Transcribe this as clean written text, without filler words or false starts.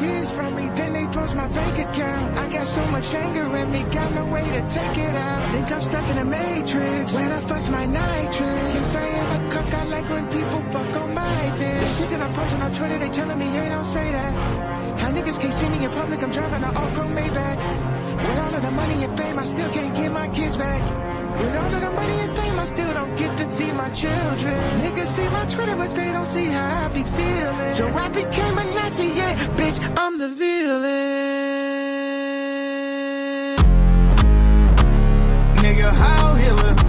kids from me, then they froze my bank account. I got so much anger in me, got no way to take it out. Think I'm stuck in a matrix, where the fuck's my nitrous? Yes, I am a cuck, I like when people fuck on my bitch. The shit that I'm posting on Twitter, they telling me, hey, don't say that. How niggas can't see me in public, I'm driving an all-chrome Maybach. With all of the money and fame, I still can't get my kids back. With all of the money and fame, I still don't get to see my children. Niggas see my Twitter, but they don't see how I be feeling. So I became a Nazi, yeah, bitch, I'm the villain. Nigga, how here with